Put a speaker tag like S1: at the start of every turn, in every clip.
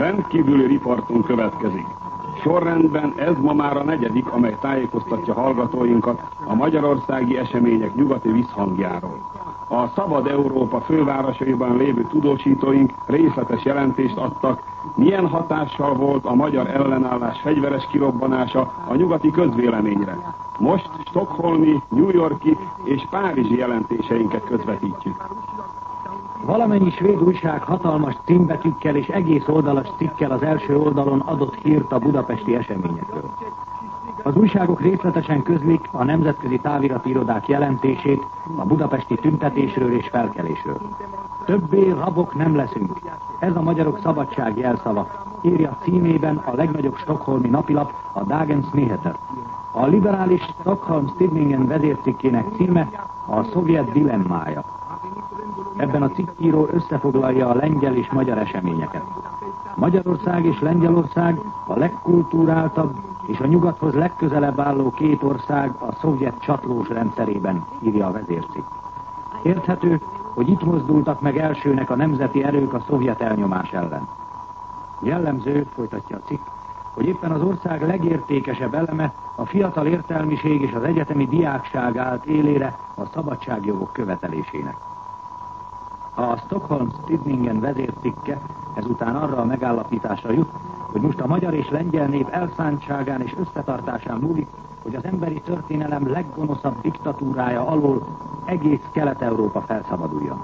S1: Rendkívüli riportunk következik. Sorrendben ez ma már a negyedik, amely tájékoztatja hallgatóinkat a magyarországi események nyugati visszhangjáról. A Szabad Európa fővárosaiban lévő tudósítóink részletes jelentést adtak, milyen hatással volt a magyar ellenállás fegyveres kirobbanása a nyugati közvéleményre. Most stockholmi, New Yorki és párizsi jelentéseinket közvetítjük.
S2: Valamennyi svéd újság hatalmas címbetűkkel és egész oldalas cikkel az első oldalon adott hírt a budapesti eseményekről. Az újságok részletesen közlik a nemzetközi távirati irodák jelentését a budapesti tüntetésről és felkelésről. Többé rabok nem leszünk. Ez a magyarok szabadság jelszava, írja címében a legnagyobb stockholmi napilap, a Dagens Nyheter. A liberális Stockholm Tidningen vezércikkének címe a szovjet dilemmája. Ebben a cikkíró összefoglalja a lengyel és magyar eseményeket. Magyarország és Lengyelország a legkulturáltabb és a nyugathoz legközelebb álló két ország a szovjet csatlós rendszerében, írja a vezércikk. Érthető, hogy itt mozdultak meg elsőnek a nemzeti erők a szovjet elnyomás ellen. Jellemző, folytatja a cikk, hogy éppen az ország legértékesebb eleme, a fiatal értelmiség és az egyetemi diákság állt élére a szabadságjogok követelésének. A Stockholm Tidningen vezércikke ezután arra a megállapításra jut, hogy most a magyar és lengyel nép elszántságán és összetartásán múlik, hogy az emberi történelem leggonoszabb diktatúrája alól egész Kelet-Európa felszabaduljon.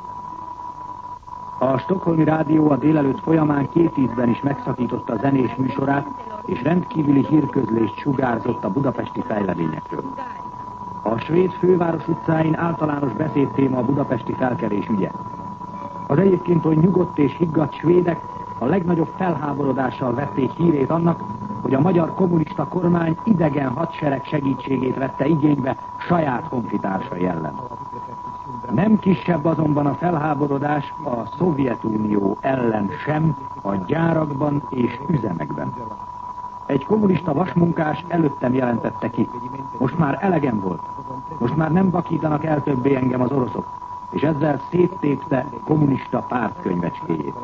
S2: A Stockholmi Rádió a délelőtt folyamán 2 ízben is megszakította a zenés műsorát, és rendkívüli hírközlést sugárzott a budapesti fejleményekről. A svéd főváros utcáin általános beszédtéma a budapesti felkelés ügye. Az egyébként olyan nyugodt és higgadt svédek a legnagyobb felháborodással vették hírét annak, hogy a magyar kommunista kormány idegen hadsereg segítségét vette igénybe saját honfitársai ellen. Nem kisebb azonban a felháborodás a Szovjetunió ellen sem a gyárakban és üzemekben. Egy kommunista vasmunkás előttem jelentette ki. Most már elegem volt. Most már nem vakítanak el többé engem az oroszok. És ezzel széttépte kommunista pártkönyvecskéjét.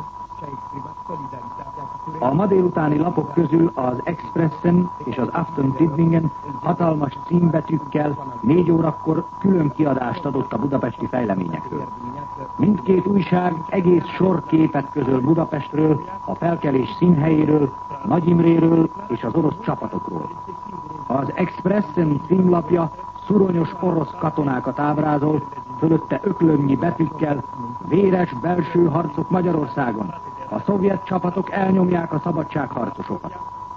S2: A ma délutáni lapok közül az Expressen és az Afton-Tidningen hatalmas címbetűkkel 4 órakor külön kiadást adott a budapesti fejleményekről. Mindkét újság egész sor képet közöl Budapestről, a felkelés színhelyéről, Nagy Imréről és az orosz csapatokról. Az Expressen címlapja szuronyos orosz katonákat ábrázol, fölötte öklömnyi betűkkel: véres belső harcok Magyarországon. A szovjet csapatok elnyomják a szabadságharcosokat.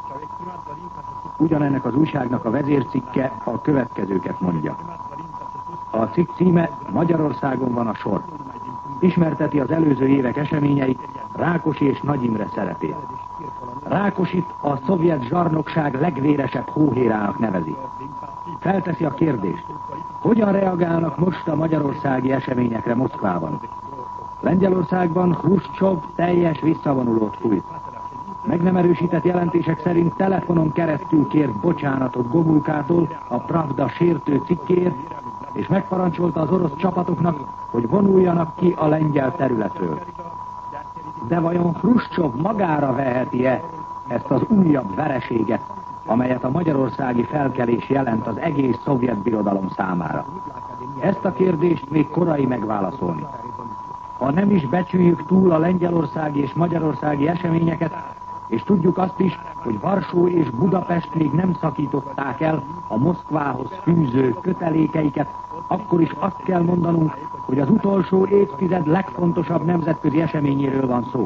S2: Ugyanennek az újságnak a vezércikke a következőket mondja. A cikk címe Magyarországon van a sor. Ismerteti az előző évek eseményeit, Rákosi és Nagy Imre szerepét. Rákosit a szovjet zsarnokság legvéresebb hóhérának nevezi. Felteszi a kérdést, hogyan reagálnak most a magyarországi eseményekre Moszkvában. Lengyelországban Hruscsov teljes visszavonulót fújt. Meg nem erősített jelentések szerint telefonon keresztül kért bocsánatot Gomulkától a Pravda sértő cikkéért, és megparancsolta az orosz csapatoknak, hogy vonuljanak ki a lengyel területről. De vajon Hruscsov magára veheti-e ezt az újabb vereséget, amelyet a magyarországi felkelés jelent az egész szovjet birodalom számára? Ezt a kérdést még korai megválaszolni. Ha nem is becsüljük túl a lengyelországi és magyarországi eseményeket, és tudjuk azt is, hogy Varsó és Budapest még nem szakították el a Moszkvához fűző kötelékeiket, akkor is azt kell mondanunk, hogy az utolsó évtized legfontosabb nemzetközi eseményéről van szó.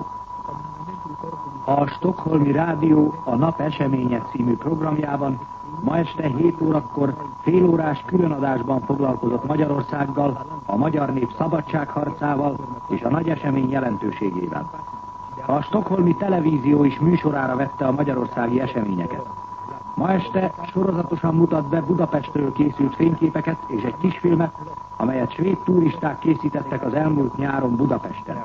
S2: A Stockholmi Rádió a Nap eseménye című programjában ma este 7 órakor félórás különadásban foglalkozott Magyarországgal, a magyar nép szabadságharcával és a nagy esemény jelentőségével. A Stockholmi Televízió is műsorára vette a magyarországi eseményeket. Ma este sorozatosan mutat be Budapestről készült fényképeket és egy kisfilmet, amelyet svéd turisták készítettek az elmúlt nyáron Budapesten.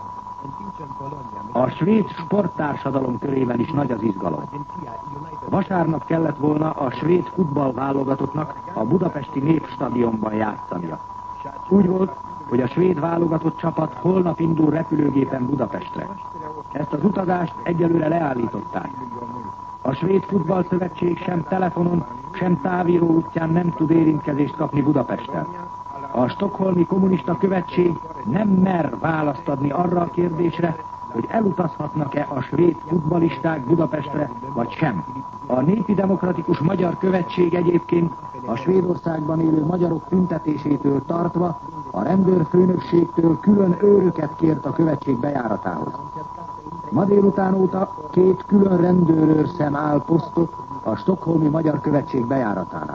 S2: A svéd sporttársadalom körében is nagy az izgalom. Vasárnap kellett volna a svéd futballválogatottnak a budapesti Népstadionban játszania. Úgy volt, hogy a svéd válogatott csapat holnap indul repülőgépen Budapestre. Ezt az utazást egyelőre leállították. A Svéd Futballszövetség sem telefonon, sem távíró útján nem tud érintkezést kapni Budapesten. A Stockholmi Kommunista Követség nem mer választ adni arra a kérdésre, hogy elutazhatnak-e a svéd futballisták Budapestre, vagy sem. A Népi Demokratikus Magyar Követség egyébként a Svédországban élő magyarok tüntetésétől tartva a rendőrfőnökségtől külön őröket kért a követség bejáratához. Ma délután óta 2 külön rendőrőrszem áll posztot a Stockholmi Magyar Követség bejáratánál.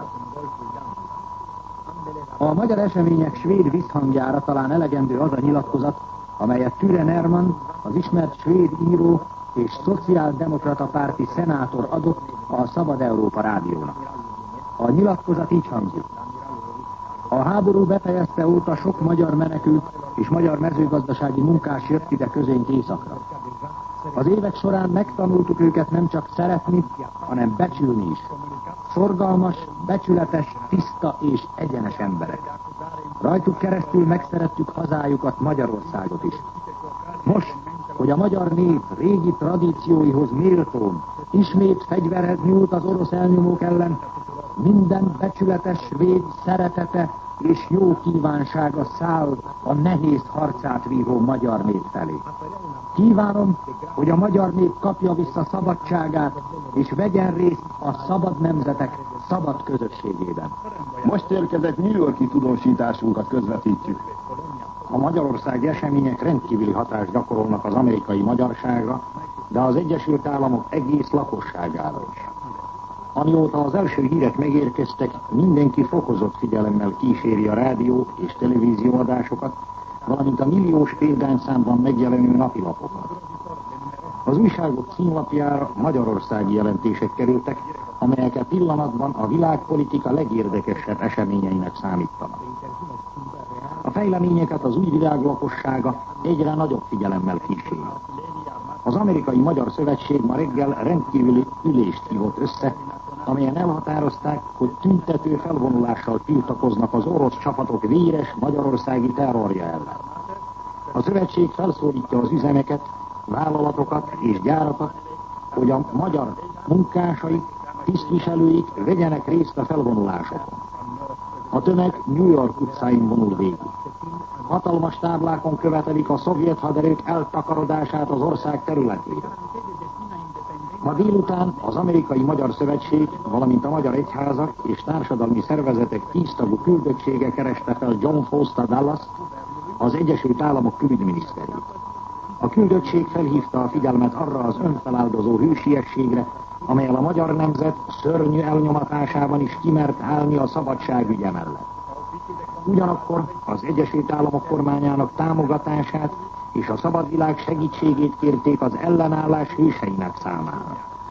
S2: A magyar események svéd visszhangjára talán elegendő az a nyilatkozat, amelyet Ture Nerman, az ismert svéd író és szociáldemokrata párti szenátor adott a Szabad Európa rádiónak. A nyilatkozat így hangzik. A háború befejezte óta sok magyar menekült és magyar mezőgazdasági munkás jött ide közénk északra. Az évek során megtanultuk őket nem csak szeretni, hanem becsülni is. Szorgalmas, becsületes, tiszta és egyenes emberek. Rajtuk keresztül megszerettük hazájukat, Magyarországot is. Most, hogy a magyar nép régi tradícióihoz méltón ismét fegyverhez nyúlt az orosz elnyomók ellen, minden becsületes svéd szeretete és jó kívánsága száll a nehéz harcát vívó magyar nép felé. Kívánom, hogy a magyar nép kapja vissza szabadságát, és vegyen részt a szabad nemzetek szabad közösségében.
S1: Most érkezett New York-i tudósításunkat közvetítjük.
S2: A magyarországi események rendkívüli hatást gyakorolnak az amerikai magyarságra, de az Egyesült Államok egész lakosságára is. Amióta az első hírek megérkeztek, mindenki fokozott figyelemmel kíséri a rádió és televízióadásokat, valamint a milliós példányszámban megjelenő napilapokat. Az újságok címlapjára magyarországi jelentések kerültek, amelyek a pillanatban a világpolitika legérdekesebb eseményeinek számítanak. A fejleményeket az új világ lakossága egyre nagyobb figyelemmel kíséri. Az Amerikai Magyar Szövetség ma reggel rendkívüli ülést hívott össze, amelyen elhatározták, hogy tüntető felvonulással tiltakoznak az orosz csapatok véres magyarországi terrorja ellen. A szövetség felszólítja az üzemeket, vállalatokat és gyárakat, hogy a magyar munkásaik, tisztviselőik vegyenek részt a felvonulásokon. A tömeg New York utcáin vonul végig. Hatalmas táblákon követelik a szovjet haderők eltakarodását az ország területéről. Ma délután az Amerikai Magyar Szövetség, valamint a Magyar Egyházak és társadalmi szervezetek 10 tagú küldöttsége kereste fel John Foster Dulles-t, az Egyesült Államok külügyminiszterét. A küldöttség felhívta a figyelmet arra az önfeláldozó hősiességre, amellyel a magyar nemzet szörnyű elnyomatásában is kimert állni a szabadságügye mellett. Ugyanakkor az Egyesült Államok kormányának támogatását és a szabad világ segítségét kérték az ellenállás hőseinek számára.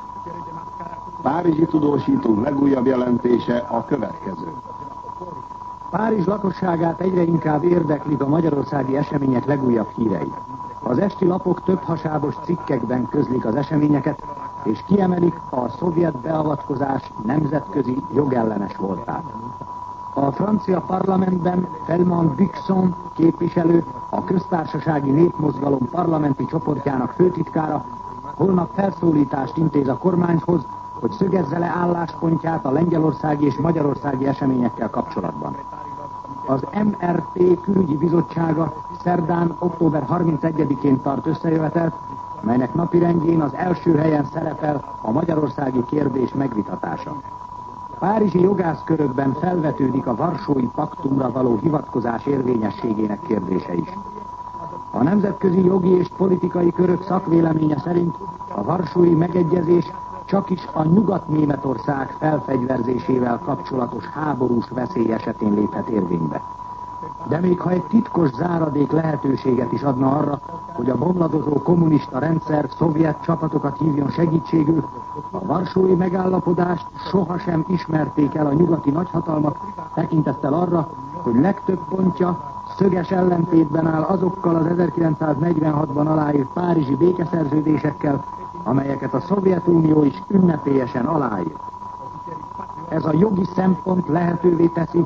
S1: Párizsi tudósítónk legújabb jelentése a következő.
S2: Párizs lakosságát egyre inkább érdeklik a magyarországi események legújabb hírei. Az esti lapok több hasábos cikkekben közlik az eseményeket, és kiemelik a szovjet beavatkozás nemzetközi jogellenes voltát. A francia parlamentben Felman Bixon képviselő, a köztársasági népmozgalom parlamenti csoportjának főtitkára holnap felszólítást intéz a kormányhoz, hogy szögezze le álláspontját a lengyelországi és magyarországi eseményekkel kapcsolatban. Az MRT külügyi bizottsága szerdán, október 31-én tart összejövetelt, melynek napirendjén az első helyen szerepel a magyarországi kérdés megvitatása. Párizsi jogászkörökben felvetődik a Varsói Paktumra való hivatkozás érvényességének kérdése is. A nemzetközi jogi és politikai körök szakvéleménye szerint a Varsói megegyezés csakis a Nyugat-Németország felfegyverzésével kapcsolatos háborús veszély esetén léphet érvénybe. De még ha egy titkos záradék lehetőséget is adna arra, hogy a bomladozó kommunista rendszer szovjet csapatokat hívjon segítségül, a varsói megállapodást sohasem ismerték el a nyugati nagyhatalmak, tekintettel arra, hogy legtöbb pontja szöges ellentétben áll azokkal az 1946-ban aláírt párizsi békeszerződésekkel, amelyeket a Szovjetunió is ünnepélyesen aláírt. Ez a jogi szempont lehetővé teszi,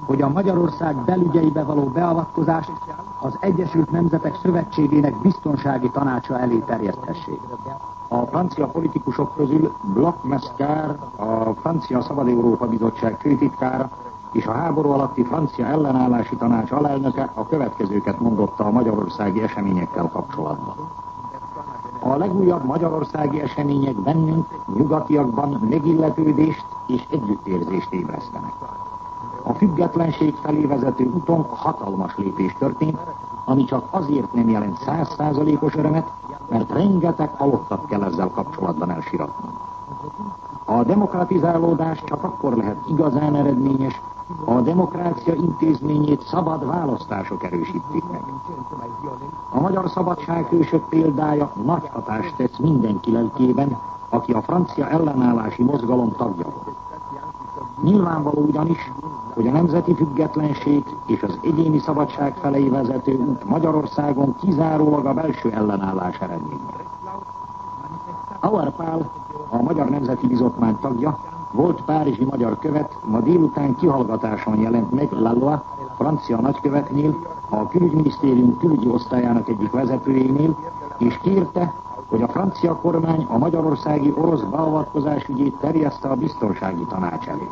S2: hogy a Magyarország belügyeibe való beavatkozást az Egyesült Nemzetek Szövetségének biztonsági tanácsa elé terjeszthessék. A francia politikusok közül Bloch Mescar, a Francia Szabad Európa Bizottság főtitkára és a háború alatti francia ellenállási tanács alelnöke a következőket mondotta a magyarországi eseményekkel kapcsolatban. A legújabb magyarországi események bennünk, nyugatiakban megilletődést és együttérzést ébresztenek. A függetlenség felé vezető úton hatalmas lépés történt, ami csak azért nem jelent 100%-os örömet, mert rengeteg halottat kell ezzel kapcsolatban elsiratnunk. A demokratizálódás csak akkor lehet igazán eredményes, a demokrácia intézményét szabad választások erősítik meg. A magyar szabadsághősök példája nagy hatást tesz mindenki lelkében, aki a francia ellenállási mozgalom tagja volt. Nyilvánvaló ugyanis, hogy a nemzeti függetlenség és az egyéni szabadság felé vezető út Magyarországon kizárólag a belső ellenállás eredménye. Auer Pál, a Magyar Nemzeti Bizottmány tagja, volt párizsi magyar követ, ma délután kihallgatáson jelent meg Lalois, francia nagykövetnél, a külügyminisztérium külügyi osztályának egyik vezetőjénél, és kérte, hogy a francia kormány a magyarországi orosz beavatkozás ügyét terjeszte a biztonsági tanács elé.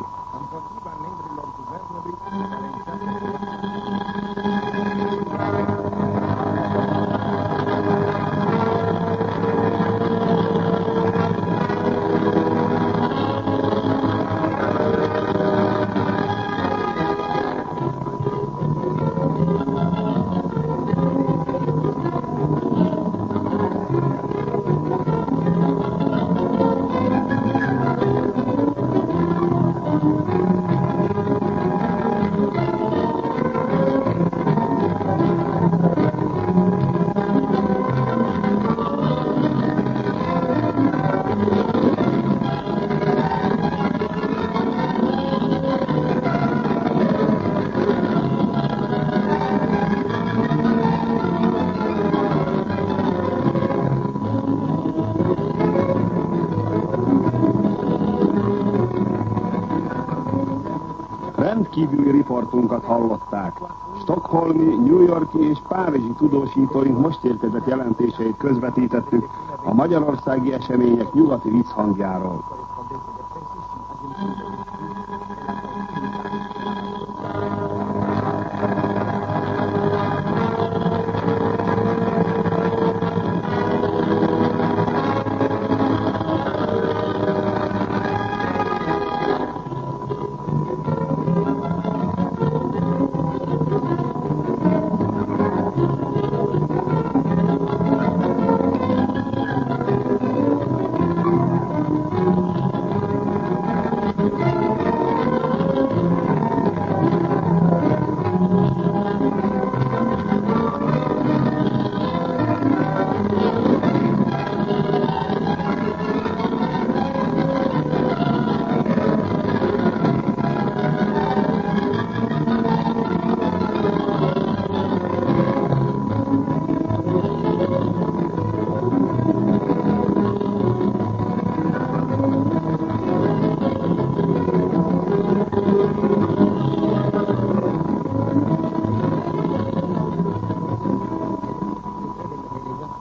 S1: Rendkívüli riportunkat hallották. Stockholmi, New Yorki és párizsi tudósítóink most érkezett jelentéseit közvetítettük a magyarországi események nyugati visszhangjáról.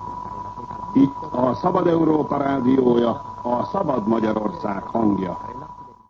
S1: Itt a Szabad Európa rádiója, a Szabad Magyarország hangja.